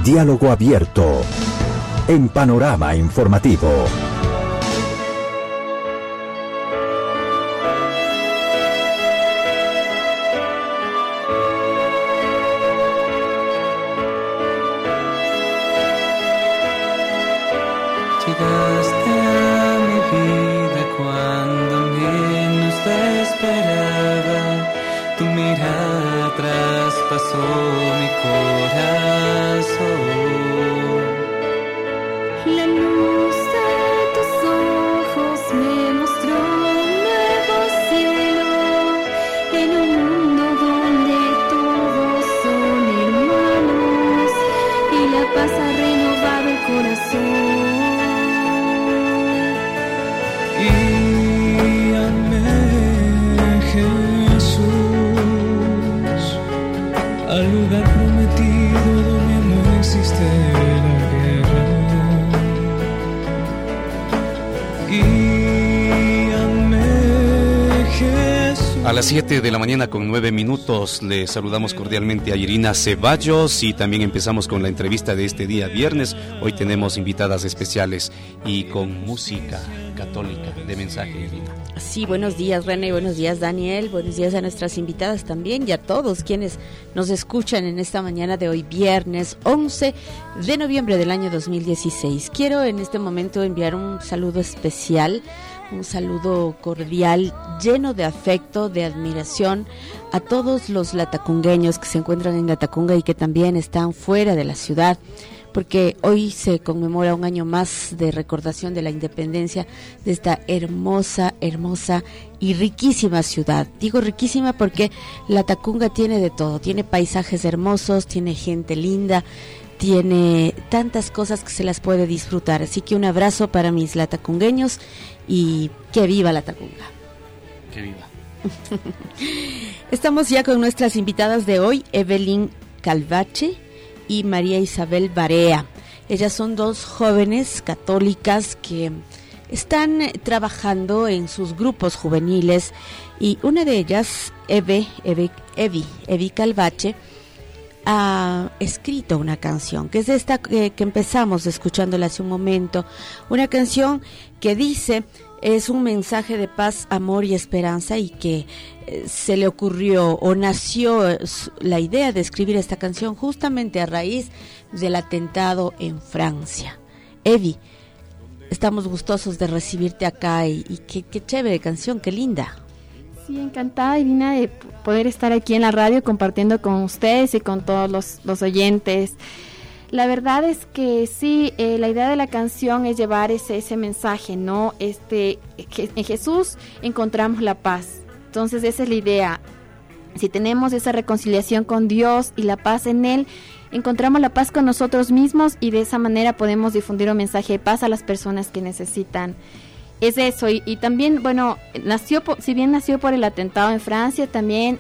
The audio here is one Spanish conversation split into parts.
Diálogo abierto en Panorama Informativo. Llegaste a mi vida cuando menos te esperaba. Tu mirada traspasó mi corazón. La luz de tus ojos me mostró un nuevo cielo, en un mundo donde todos son hermanos y la paz ha renovado el corazón. Guíame, Jesús, al lugar prometido donde no existe la guerra. Guíame, Jesús. A las 7 de la mañana con 9 minutos le saludamos cordialmente a Irina Ceballos y también empezamos con la entrevista de este día viernes. Hoy tenemos invitadas especiales y con música católica de mensaje, Irina. Sí, buenos días René, buenos días Daniel, buenos días a nuestras invitadas también y a todos quienes nos escuchan en esta mañana de hoy viernes 11 de noviembre del año 2016. Quiero en este momento enviar un saludo especial, un saludo cordial, lleno de afecto, de admiración a todos los latacungueños que se encuentran en Latacunga y que también están fuera de la ciudad, porque hoy se conmemora un año más de recordación de la independencia de esta hermosa, hermosa y riquísima ciudad. Digo riquísima porque Latacunga tiene de todo, tiene paisajes hermosos, tiene gente linda, tiene tantas cosas que se las puede disfrutar. Así que un abrazo para mis latacungueños y que viva Latacunga. Que viva. Estamos ya con nuestras invitadas de hoy, Evelyn Calvache y María Isabel Barea. Ellas son dos jóvenes católicas que están trabajando en sus grupos juveniles y una de ellas, Evi Calvache, ha escrito una canción, que es esta que empezamos escuchándola hace un momento, una canción que dice, es un mensaje de paz, amor y esperanza y que se le ocurrió o nació la idea de escribir esta canción justamente a raíz del atentado en Francia. Evi, estamos gustosos de recibirte acá y qué chévere canción, qué linda. Sí, encantada, Irina, de poder estar aquí en la radio compartiendo con ustedes y con todos los oyentes. La verdad es que sí, la idea de la canción es llevar ese mensaje, ¿no? Que en Jesús encontramos la paz. Entonces esa es la idea. Si tenemos esa reconciliación con Dios y la paz en Él, encontramos la paz con nosotros mismos y de esa manera podemos difundir un mensaje de paz a las personas que necesitan. Es eso, y también, bueno, si bien nació por el atentado en Francia, también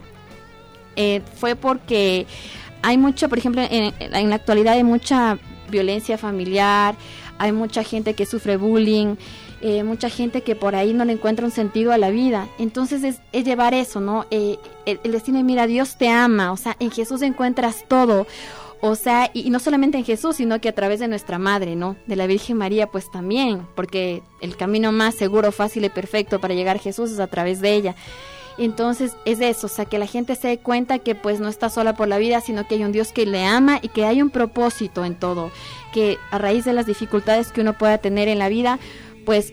fue porque hay mucho, por ejemplo, en la actualidad hay mucha violencia familiar, hay mucha gente que sufre bullying, mucha gente que por ahí no le encuentra un sentido a la vida. Entonces es llevar eso, ¿no? El destino de mira, Dios te ama, o sea, en Jesús encuentras todo. O sea, y no solamente en Jesús, sino que a través de nuestra madre, ¿no? De la Virgen María, pues también, porque el camino más seguro, fácil y perfecto para llegar a Jesús es a través de ella. Entonces es eso, o sea, que la gente se dé cuenta que pues no está sola por la vida, sino que hay un Dios que le ama y que hay un propósito en todo, que a raíz de las dificultades que uno pueda tener en la vida, pues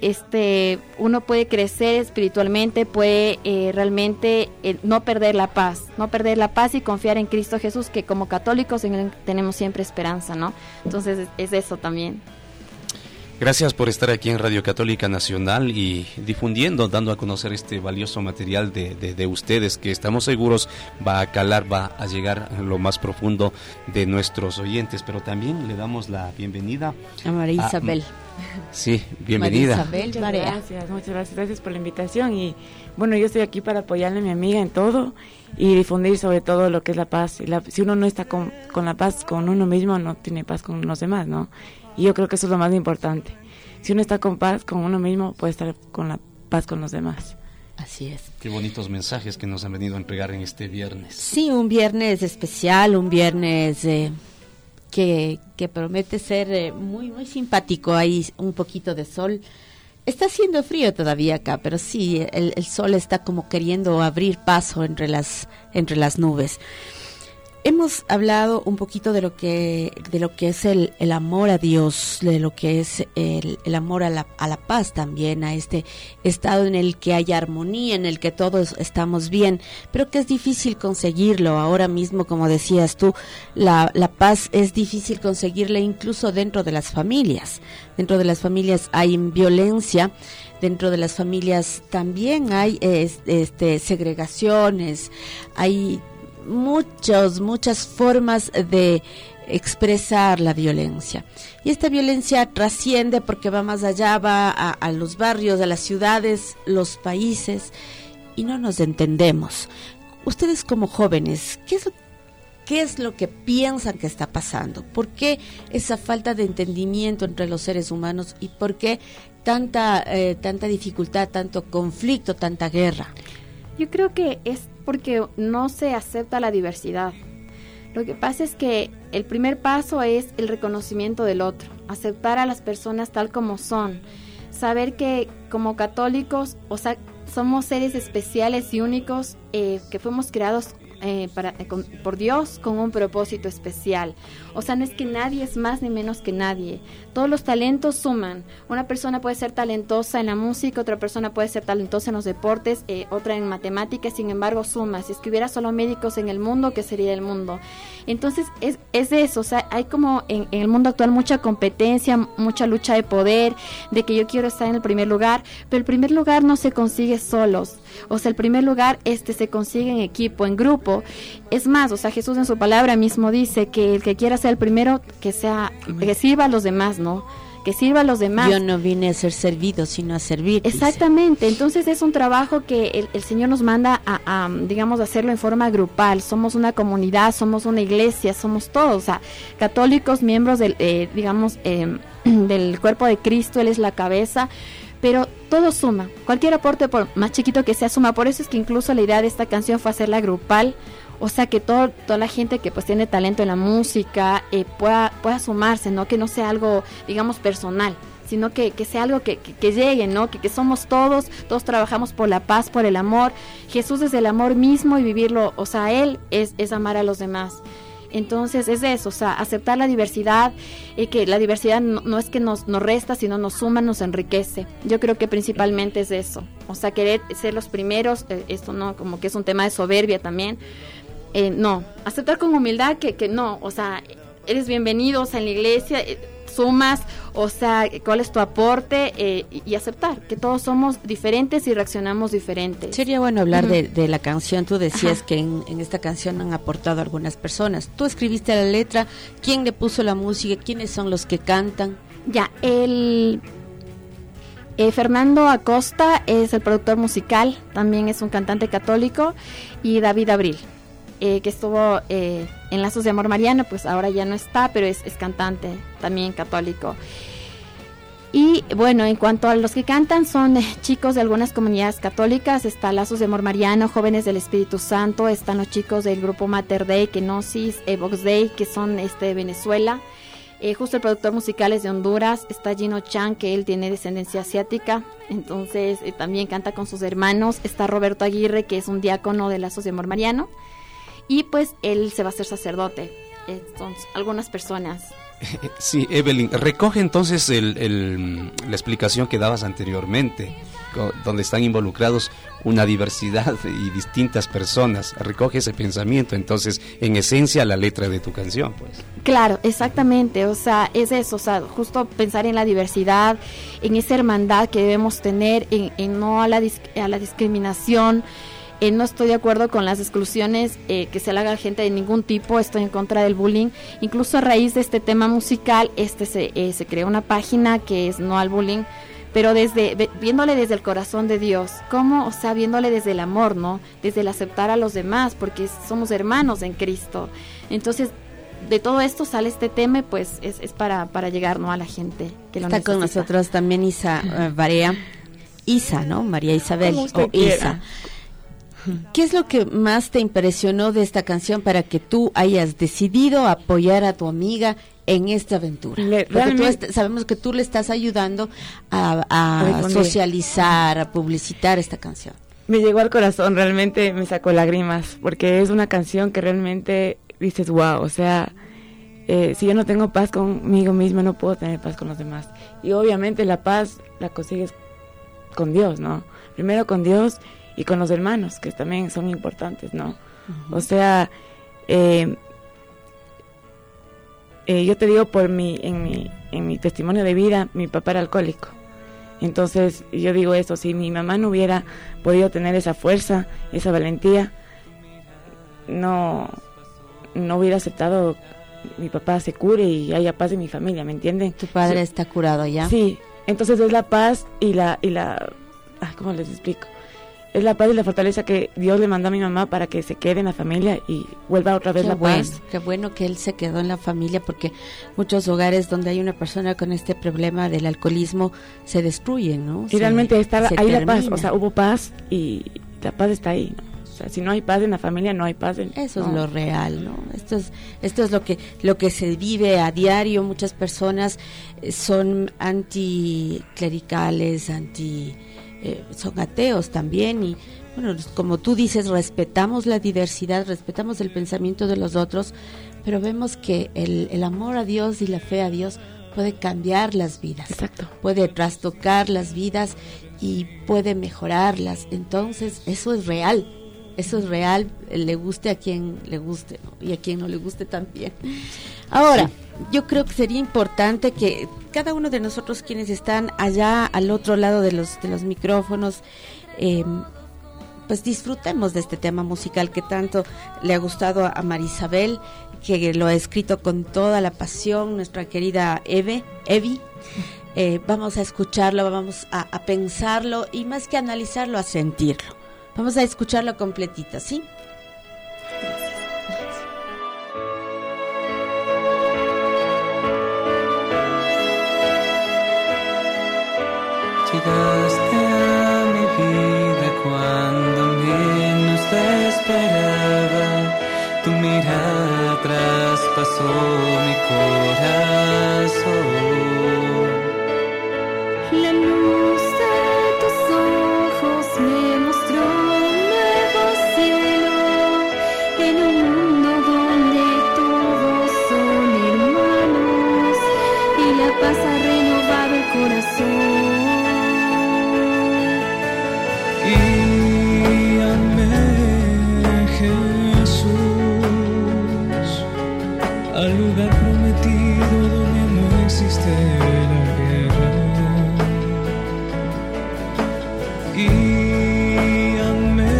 uno puede crecer espiritualmente, puede realmente no perder la paz y confiar en Cristo Jesús, que como católicos tenemos siempre esperanza, ¿no? Entonces es eso también. Gracias por estar aquí en Radio Católica Nacional y difundiendo, dando a conocer este valioso material de ustedes, que estamos seguros va a calar, va a llegar a lo más profundo de nuestros oyentes. Pero también le damos la bienvenida a María Isabel. Sí, bienvenida. María Isabel, muchas gracias por la invitación. Y bueno, yo estoy aquí para apoyarle a mi amiga en todo y difundir sobre todo lo que es la paz. Si uno no está con la paz con uno mismo, no tiene paz con los demás, ¿no? Y yo creo que eso es lo más importante. Si uno está con paz con uno mismo, puede estar con la paz con los demás. Así es. Qué bonitos mensajes que nos han venido a entregar en este viernes. Sí, un viernes especial, un viernes que promete ser muy, muy simpático. Hay un poquito de sol. Está haciendo frío todavía acá, pero sí, el sol está como queriendo abrir paso entre las nubes. Hemos hablado un poquito de lo que es el amor a Dios, de lo que es el amor a la paz también, a este estado en el que hay armonía, en el que todos estamos bien, pero que es difícil conseguirlo. Ahora mismo, como decías tú, la paz es difícil conseguirla incluso dentro de las familias. Dentro de las familias hay violencia. Dentro de las familias también hay segregaciones, hay muchas formas de expresar la violencia. Y esta violencia trasciende porque va más allá, va a los barrios, a las ciudades, los países, y no nos entendemos. Ustedes como jóvenes, ¿qué es lo que piensan que está pasando? ¿Por qué esa falta de entendimiento entre los seres humanos y por qué tanta dificultad, tanto conflicto, tanta guerra? Yo creo que es porque no se acepta la diversidad. Lo que pasa es que el primer paso es el reconocimiento del otro, aceptar a las personas tal como son, saber que como católicos, o sea, somos seres especiales y únicos, que fuimos creados por Dios con un propósito especial. O sea, no es que nadie es más ni menos que nadie. Todos los talentos suman. Una persona puede ser talentosa en la música, otra persona puede ser talentosa en los deportes, otra en matemáticas, sin embargo suma. Si es que hubiera solo médicos en el mundo, ¿qué sería el mundo? Entonces es de eso. O sea, hay como en el mundo actual mucha competencia, mucha lucha de poder, de que yo quiero estar en el primer lugar, pero el primer lugar no se consigue solos. O sea, el primer lugar se consigue en equipo, en grupo. Es más, o sea, Jesús en su palabra mismo dice que el que quiera ser el primero, que sirva a los demás, ¿no? Que sirva a los demás. Yo no vine a ser servido, sino a servir. Exactamente. Dice. Entonces es un trabajo que el Señor nos manda a digamos, hacerlo en forma grupal. Somos una comunidad, somos una iglesia, somos todos, o sea, católicos, miembros del, del cuerpo de Cristo. Él es la cabeza. Pero todo suma, cualquier aporte por más chiquito que sea suma. Por eso es que incluso la idea de esta canción fue hacerla grupal, o sea que toda la gente que pues tiene talento en la música pueda sumarse, ¿no? Que no sea algo, digamos, personal, sino que sea algo que llegue, ¿no? Que somos todos trabajamos por la paz, por el amor. Jesús es el amor mismo y vivirlo, o sea, Él es amar a los demás. Entonces es eso, o sea, aceptar la diversidad, que la diversidad no es que nos resta, sino nos suma, nos enriquece. Yo creo que principalmente es eso, o sea, querer ser los primeros, esto no, como que es un tema de soberbia también, no, aceptar con humildad que no, o sea, eres bienvenido, o sea, en la iglesia, sumas, o sea, cuál es tu aporte, y aceptar que todos somos diferentes y reaccionamos diferentes. Sería bueno hablar de la canción. Tú decías que en esta canción han aportado algunas personas. Tú escribiste la letra, ¿quién le puso la música? ¿Quiénes son los que cantan? Ya, Fernando Acosta es el productor musical, también es un cantante católico, y David Abril, que estuvo en Lazos de Amor Mariano, pues ahora ya no está, pero es cantante también católico. Y bueno, en cuanto a los que cantan, son chicos de algunas comunidades católicas. Está Lazos de Amor Mariano, Jóvenes del Espíritu Santo, están los chicos del grupo Mater Dei, Kenosis, Vox Dei, que son de Venezuela. Justo el productor musical es de Honduras. Está Gino Chan, que él tiene descendencia asiática, entonces también canta con sus hermanos. Está Roberto Aguirre, que es un diácono de Lazos de Amor Mariano, y pues él se va a hacer sacerdote. Son algunas personas. Sí, Evelyn, recoge entonces la explicación que dabas anteriormente, donde están involucrados una diversidad y distintas personas. Recoge ese pensamiento, entonces, en esencia, la letra de tu canción, pues. Claro, exactamente, o sea, es eso, o sea, justo pensar en la diversidad, en esa hermandad que debemos tener, en no a la discriminación. No estoy de acuerdo con las exclusiones que se le haga a gente de ningún tipo. Estoy en contra del bullying. Incluso a raíz de este tema musical, se creó una página que es No al Bullying, pero viéndole desde el corazón de Dios. ¿Cómo? O sea, viéndole desde el amor, ¿no? Desde el aceptar a los demás, porque somos hermanos en Cristo. Entonces, de todo esto sale este tema, pues es para llegar, ¿no?, a la gente que lo necesita. Está con nosotros también Isa Barea. Isa, ¿no? María Isabel o Isa. ¿Qué es lo que más te impresionó de esta canción para que tú hayas decidido apoyar a tu amiga en esta aventura? Porque sabemos que tú le estás ayudando a socializar, a publicitar esta canción. Me llegó al corazón, realmente me sacó lágrimas, porque es una canción que realmente dices, wow, o sea, si yo no tengo paz conmigo misma, no puedo tener paz con los demás. Y obviamente la paz la consigues con Dios, ¿no? Primero con Dios y con los hermanos, que también son importantes, ¿no? Uh-huh. O sea, yo te digo en mi testimonio de vida, mi papá era alcohólico. Entonces yo digo eso, si mi mamá no hubiera podido tener esa fuerza, esa valentía, no hubiera aceptado mi papá se cure y haya paz en mi familia, ¿me entienden? ¿Tu padre está curado ya? Sí, entonces es la paz y la ¿cómo les explico? Es la paz y la fortaleza que Dios le mandó a mi mamá para que se quede en la familia y vuelva otra vez paz. Qué bueno que él se quedó en la familia, porque muchos hogares donde hay una persona con este problema del alcoholismo se destruyen, ¿no? Y realmente está ahí termina. La paz, o sea, hubo paz y la paz está ahí, ¿no? O sea, si no hay paz en la familia, no hay paz Eso es lo real, ¿no? Esto es lo que se vive a diario. Muchas personas son anticlericales, son ateos también, y bueno, como tú dices, respetamos la diversidad, respetamos el pensamiento de los otros, pero vemos que el amor a Dios y la fe a Dios puede cambiar las vidas. Exacto. Puede trastocar las vidas y puede mejorarlas. Entonces eso es real, le guste a quien le guste, ¿no? Y a quien no le guste también. Ahora, sí. Yo creo que sería importante que cada uno de nosotros quienes están allá al otro lado de los micrófonos, pues disfrutemos de este tema musical que tanto le ha gustado a Marisabel, que lo ha escrito con toda la pasión, nuestra querida Evi. Vamos a escucharlo, vamos a pensarlo y más que analizarlo, a sentirlo. Vamos a escucharlo completita, ¿sí? Llegaste a mi vida cuando menos te esperaba. Tu mirada traspasó mi corazón. La luz de tus ojos me mostró un nuevo cielo, en un mundo donde todos son hermanos y la paz ha renovado el corazón. Guíame, Jesús, al lugar prometido donde no existe la guerra. Guíame,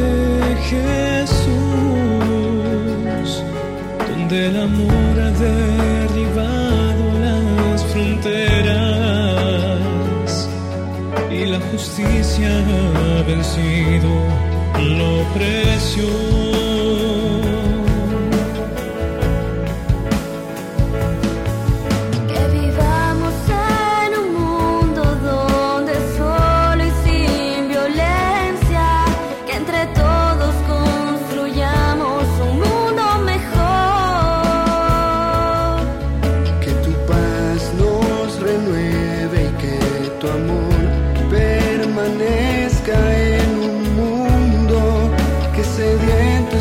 Jesús, donde el amor ha derribado las fronteras y la justicia ha vencido la opresión. Que vivamos en un mundo donde solo y sin violencia, que entre todos construyamos un mundo mejor. Que tu paz nos renueve y que tu amor permanezca en un mundo que sediento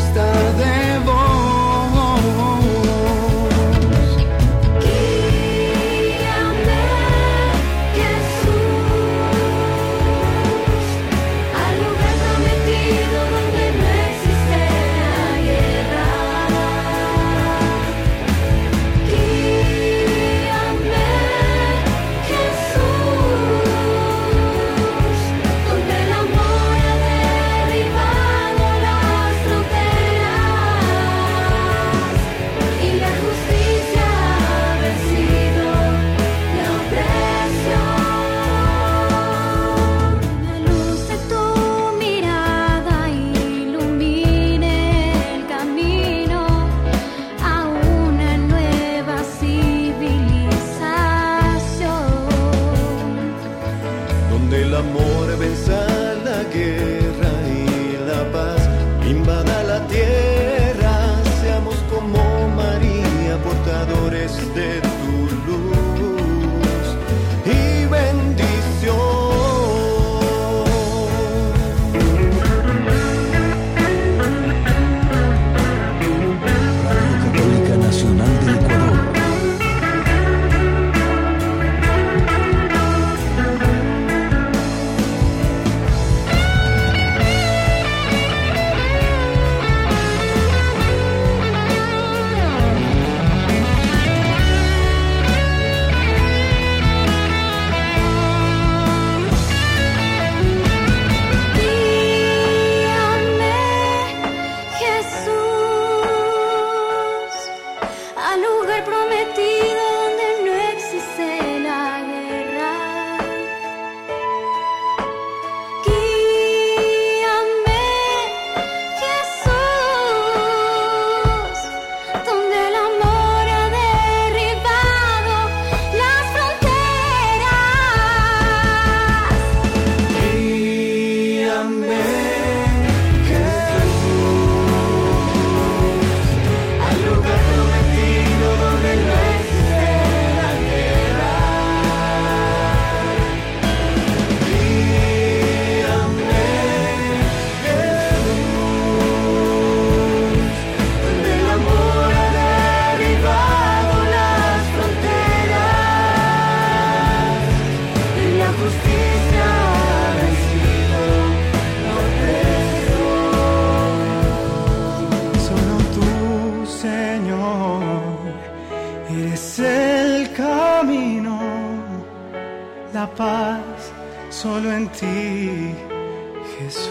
Eres el camino, la paz, solo en ti, Jesús.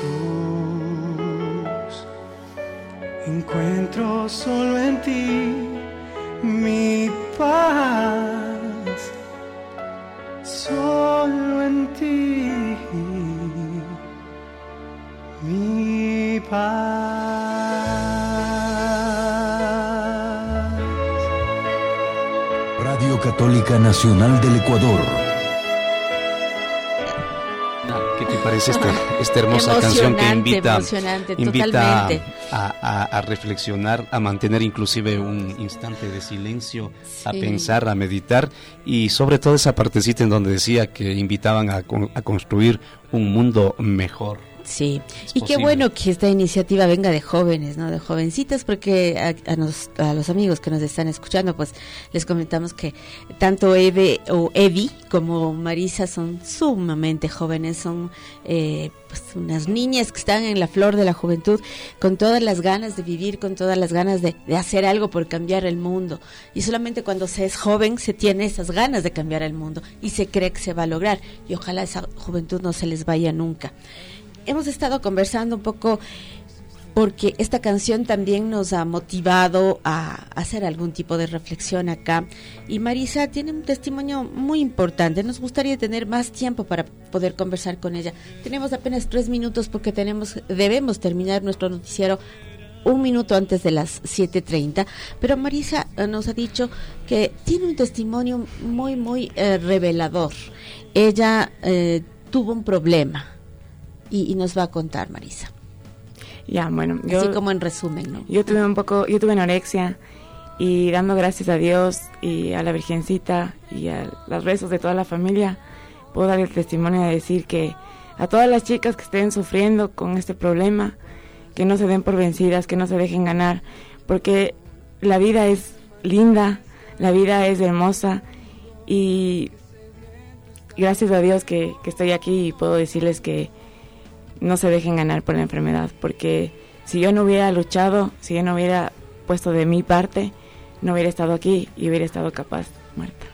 Encuentro solo en ti mi paz, solo en ti mi paz. Radio Católica Nacional del Ecuador. ¿Qué te parece esta hermosa canción que invita a reflexionar, a mantener inclusive un instante de silencio, sí, a pensar, a meditar, y sobre todo esa partecita en donde decía que invitaban a construir un mundo mejor? Sí, y qué bueno que esta iniciativa venga de jóvenes, ¿no? De jovencitas, porque a los amigos que nos están escuchando, pues les comentamos que tanto Evi como Marisa son sumamente jóvenes, son pues unas niñas que están en la flor de la juventud, con todas las ganas de vivir, con todas las ganas de hacer algo por cambiar el mundo. Y solamente cuando se es joven se tiene esas ganas de cambiar el mundo y se cree que se va a lograr, y ojalá esa juventud no se les vaya nunca. Hemos estado conversando un poco porque esta canción también nos ha motivado a hacer algún tipo de reflexión acá. Y Marisa tiene un testimonio muy importante. Nos gustaría tener más tiempo para poder conversar con ella. Tenemos apenas 3 minutos porque debemos terminar nuestro noticiero 1 minuto antes de las 7:30. Pero Marisa nos ha dicho que tiene un testimonio muy, muy revelador. Ella tuvo un problema. Y nos va a contar, Marisa. Ya, bueno, así como en resumen, ¿no? Yo tuve anorexia, y dando gracias a Dios y a la Virgencita y a los rezos de toda la familia, puedo dar el testimonio de decir que a todas las chicas que estén sufriendo con este problema, que no se den por vencidas, que no se dejen ganar, porque la vida es linda, la vida es hermosa, y gracias a Dios que estoy aquí y puedo decirles que no se dejen ganar por la enfermedad, porque si yo no hubiera luchado, si yo no hubiera puesto de mi parte, no hubiera estado aquí y hubiera estado capaz muerta.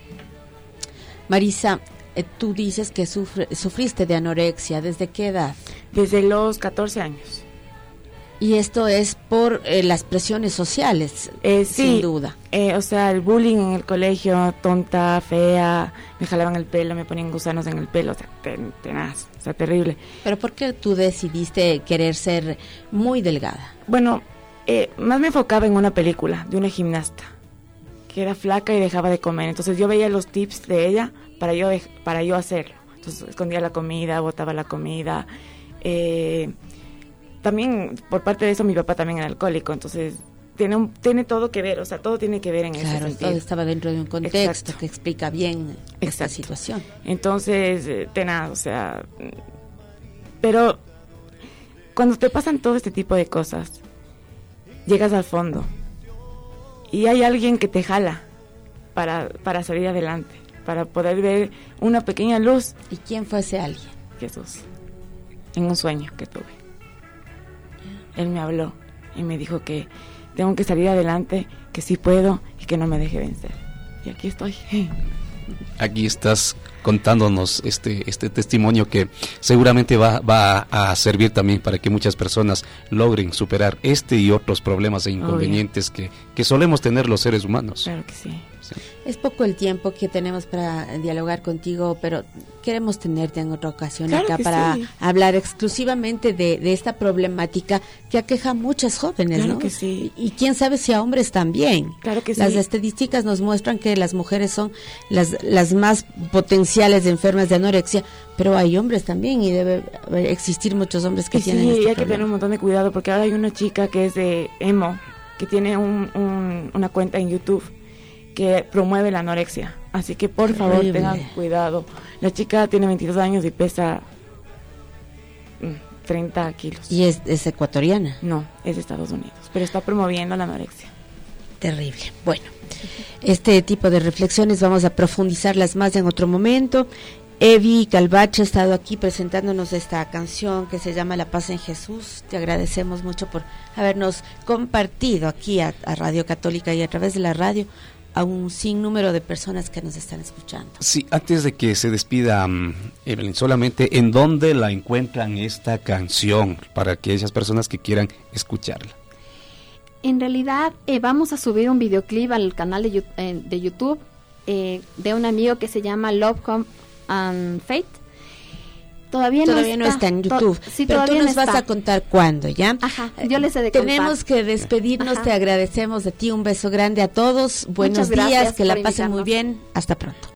Marisa, tú dices que sufriste de anorexia. ¿Desde qué edad? Desde los 14 años. Y esto es por las presiones sociales, sí, sin duda. O sea, el bullying en el colegio, tonta, fea, me jalaban el pelo, me ponían gusanos en el pelo, o sea, tenaz, o sea, terrible. ¿Pero por qué tú decidiste querer ser muy delgada? Bueno, más me enfocaba en una película de una gimnasta, que era flaca y dejaba de comer. Entonces yo veía los tips de ella para yo hacerlo. Entonces escondía la comida, botaba la comida, también por parte de eso mi papá también era alcohólico, entonces tiene todo que ver, o sea, todo tiene que ver en ese sentido. Claro, todo estaba dentro de un contexto. Exacto. Que explica bien esta situación. Entonces, tenaz, o sea, pero cuando te pasan todo este tipo de cosas, llegas al fondo y hay alguien que te jala para salir adelante, para poder ver una pequeña luz. ¿Y quién fue ese alguien? Jesús, en un sueño que tuve. Él me habló y me dijo que tengo que salir adelante, que sí puedo y que no me deje vencer. Y aquí estoy. Aquí estás contándonos este testimonio que seguramente va a servir también para que muchas personas logren superar este y otros problemas e inconvenientes que solemos tener los seres humanos. Claro que sí. Es poco el tiempo que tenemos para dialogar contigo, pero queremos tenerte en otra ocasión acá para hablar exclusivamente de esta problemática que aqueja a muchas jóvenes, claro, ¿no? Que sí. Y quién sabe si a hombres también. Claro que Las sí. estadísticas nos muestran que las mujeres son las más potenciales de enfermas de anorexia, pero hay hombres también y debe existir muchos hombres que tienen este hay problema. que tener un montón de cuidado porque ahora hay una chica que es de emo, que tiene una cuenta en YouTube que promueve la anorexia, así que por favor tengan cuidado. La chica tiene 22 años y pesa 30 kilos. ¿Y es ecuatoriana? No, es de Estados Unidos, pero está promoviendo la anorexia. Terrible. Bueno, este tipo de reflexiones vamos a profundizarlas más en otro momento. Evi Calvache ha estado aquí presentándonos esta canción que se llama La Paz en Jesús. Te agradecemos mucho por habernos compartido aquí a Radio Católica y a través de la radio a un sinnúmero de personas que nos están escuchando. Sí, antes de que se despida, Evelyn, solamente ¿en dónde la encuentran esta canción para aquellas personas que quieran escucharla? En realidad vamos a subir un videoclip al canal de YouTube de un amigo que se llama Love, Home and Faith. Todavía no está en YouTube, sí, pero tú nos no vas a contar cuándo, ¿ya? Ajá, yo les he de contar. Tenemos que despedirnos, Ajá. Te agradecemos de ti, un beso grande a todos, buenos días, que la pasen muy bien, hasta pronto.